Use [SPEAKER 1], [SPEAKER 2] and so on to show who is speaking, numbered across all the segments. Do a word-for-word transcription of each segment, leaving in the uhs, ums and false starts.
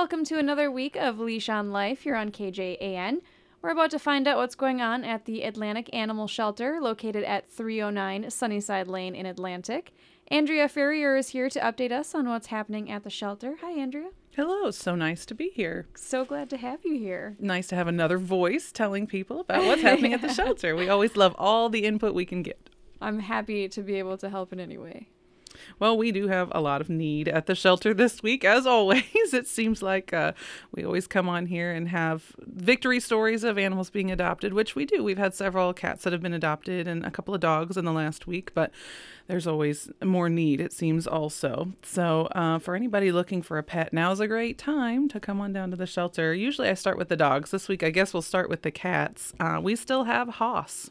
[SPEAKER 1] Welcome to another week of Leash on Life here on K J A N. We're about to find out what's going on at the Atlantic Animal Shelter located at three oh nine Sunnyside Lane in Atlantic. Andrea Ferrier is here to update us on what's happening at the shelter. Hi, Andrea.
[SPEAKER 2] Hello, so nice to be here.
[SPEAKER 1] So glad to have you here.
[SPEAKER 2] Nice to have another voice telling people about what's happening at the shelter. We always love all the input we can get.
[SPEAKER 1] I'm happy to be able to help in any way.
[SPEAKER 2] Well, we do have a lot of need at the shelter this week, as always. It seems like uh, we always come on here and have victory stories of animals being adopted, which we do. We've had several cats that have been adopted and a couple of dogs in the last week, but there's always more need, it seems, also. So uh, for anybody looking for a pet, now's a great time to come on down to the shelter. Usually I start with the dogs. This week, I guess we'll start with the cats. Uh, we still have Haas.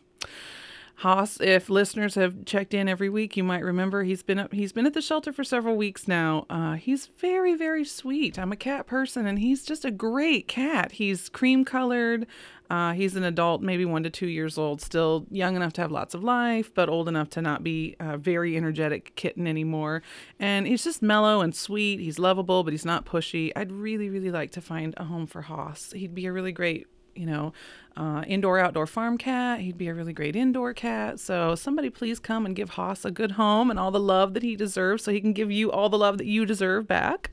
[SPEAKER 2] Haas, if listeners have checked in every week, you might remember he's been up, he's been at the shelter for several weeks now. Uh, he's very, very sweet. I'm a cat person, and he's just a great cat. He's cream colored. Uh, he's an adult, maybe one to two years old, still young enough to have lots of life, but old enough to not be a very energetic kitten anymore. And he's just mellow and sweet. He's lovable, but he's not pushy. I'd really, really like to find a home for Haas. He'd be a really great you know, uh, indoor, outdoor farm cat. He'd be a really great indoor cat. So somebody please come and give Haas a good home and all the love that he deserves so he can give you all the love that you deserve back.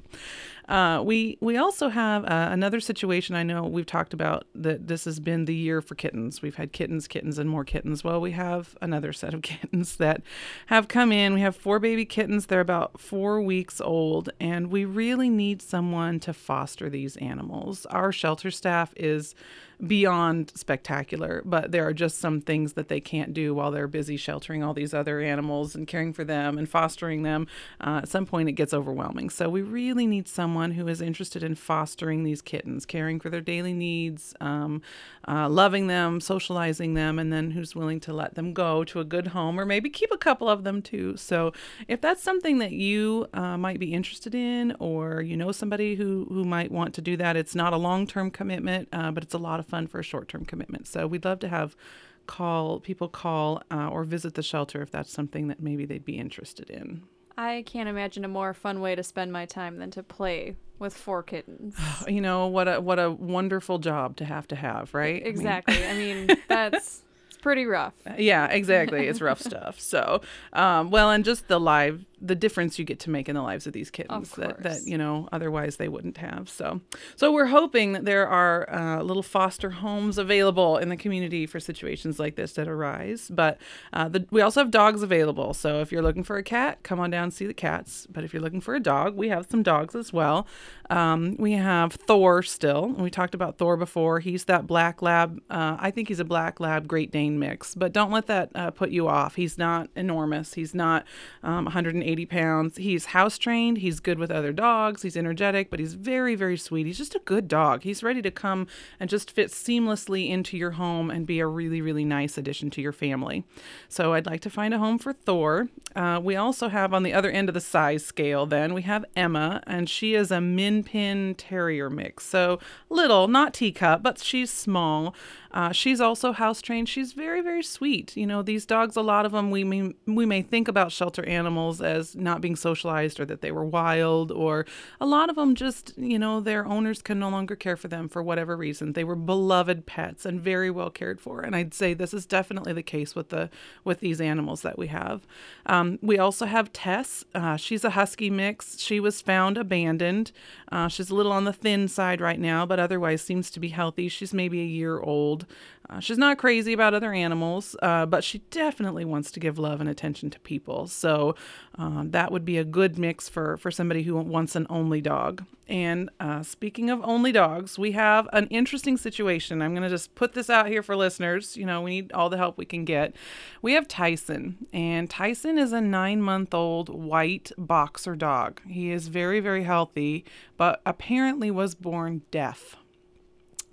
[SPEAKER 2] Uh, we we also have uh, another situation. I know we've talked about that this has been the year for kittens. We've had kittens, kittens, and more kittens. Well, we have another set of kittens that have come in. We have four baby kittens. They're about four weeks old, and we really need someone to foster these animals. Our shelter staff is beyond spectacular, but there are just some things that they can't do while they're busy sheltering all these other animals and caring for them and fostering them. Uh, at some point, it gets overwhelming. So we really need someone who is interested in fostering these kittens, caring for their daily needs, um, uh, loving them, socializing them, and then who's willing to let them go to a good home or maybe keep a couple of them too. So if that's something that you uh, might be interested in, or you know somebody who, who might want to do that, it's not a long-term commitment, uh, but it's a lot of fun for a short-term commitment. So we'd love to have call people call uh, or visit the shelter if that's something that maybe they'd be interested in.
[SPEAKER 1] I can't imagine a more fun way to spend my time than to play with four kittens.
[SPEAKER 2] You know, what a what a wonderful job to have to have, right?
[SPEAKER 1] Exactly. I mean, I mean that's it's pretty rough.
[SPEAKER 2] Yeah, exactly. It's rough stuff. So, um, well, and just the live the difference you get to make in the lives of these kittens that, that, you know, otherwise they wouldn't have. So, so we're hoping that there are uh, little foster homes available in the community for situations like this that arise. But uh, the, we also have dogs available. So if you're looking for a cat, come on down and see the cats. But if you're looking for a dog, we have some dogs as well. Um, we have Thor still. And we talked about Thor before. He's that black lab. Uh, I think he's a black lab Great Dane mix. But don't let that uh, put you off. He's not enormous. He's not um, one hundred eighty pounds. He's house trained. He's good with other dogs. He's energetic, but he's very, very sweet. He's just a good dog. He's ready to come and just fit seamlessly into your home and be a really, really nice addition to your family. So I'd like to find a home for Thor. Uh, we also have on the other end of the size scale, then we have Emma, and she is a Min Pin Terrier mix. So little, not teacup, but she's small. Uh, she's also house trained. She's very, very sweet. You know, these dogs, a lot of them, we may, we may think about shelter animals as not being socialized or that they were wild, or a lot of them just, you know, their owners can no longer care for them for whatever reason. They were beloved pets and very well cared for. And I'd say this is definitely the case with the with these animals that we have. Um, we also have Tess. Uh, she's a husky mix. She was found abandoned. Uh, she's a little on the thin side right now, but otherwise seems to be healthy. She's maybe a year old. Uh, she's not crazy about other animals, uh, but she definitely wants to give love and attention to people. So um, that would be a good mix for, for somebody who wants an only dog. And uh, speaking of only dogs, we have an interesting situation. I'm going to just put this out here for listeners. You know, we need all the help we can get. We have Tyson, and Tyson is a nine-month-old white boxer dog. He is very, very healthy, but apparently was born deaf.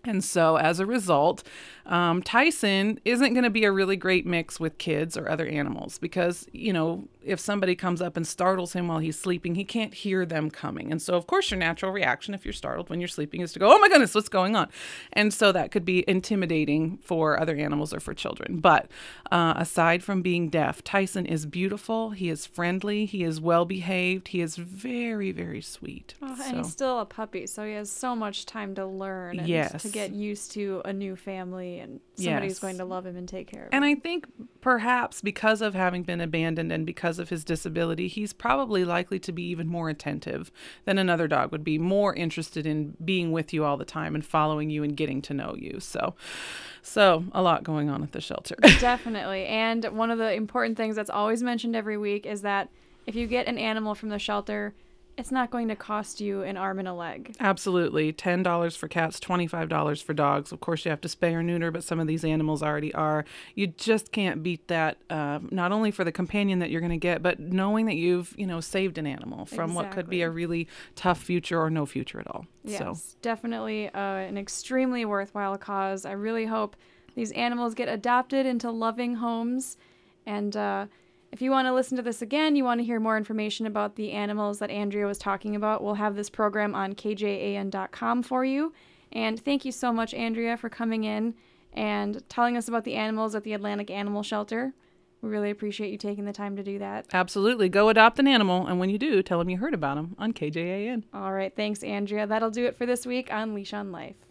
[SPEAKER 2] And so as a result, um, Tyson isn't going to be a really great mix with kids or other animals because, you know, if somebody comes up and startles him while he's sleeping, he can't hear them coming. And so, of course, your natural reaction if you're startled when you're sleeping is to go, oh my goodness, what's going on? And so that could be intimidating for other animals or for children. But uh, aside from being deaf, Tyson is beautiful. He is friendly. He is well behaved. He is very, very sweet.
[SPEAKER 1] Oh,
[SPEAKER 2] so.
[SPEAKER 1] And he's still a puppy, so he has so much time to learn and
[SPEAKER 2] Yes.
[SPEAKER 1] to get used to a new family and somebody's
[SPEAKER 2] Yes.
[SPEAKER 1] going to love him and take care of
[SPEAKER 2] And
[SPEAKER 1] him.
[SPEAKER 2] I think perhaps because of having been abandoned and because of his disability, he's probably likely to be even more attentive than another dog would be, more interested in being with you all the time and following you and getting to know you. So, so a lot going on at the shelter.
[SPEAKER 1] Definitely. And one of the important things that's always mentioned every week is that if you get an animal from the shelter, it's not going to cost you an arm and a leg.
[SPEAKER 2] Absolutely. ten dollars for cats, twenty-five dollars for dogs. Of course, you have to spay or neuter, but some of these animals already are. You just can't beat that, uh, not only for the companion that you're going to get, but knowing that you've, you know, saved an animal from what could be a really tough future or no future at all.
[SPEAKER 1] Yes,
[SPEAKER 2] So.
[SPEAKER 1] definitely uh, an extremely worthwhile cause. I really hope these animals get adopted into loving homes. And uh, if you want to listen to this again, you want to hear more information about the animals that Andrea was talking about, we'll have this program on K J A N dot com for you. And thank you so much, Andrea, for coming in and telling us about the animals at the Atlantic Animal Shelter. We really appreciate you taking the time to do that.
[SPEAKER 2] Absolutely. Go adopt an animal. And when you do, tell them you heard about them on K J A N.
[SPEAKER 1] All right. Thanks, Andrea. That'll do it for this week on Leash on Life.